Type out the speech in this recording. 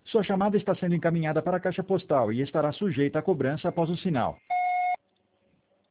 Sua chamada está sendo encaminhada para a caixa postal e estará sujeita a cobrança após o sinal.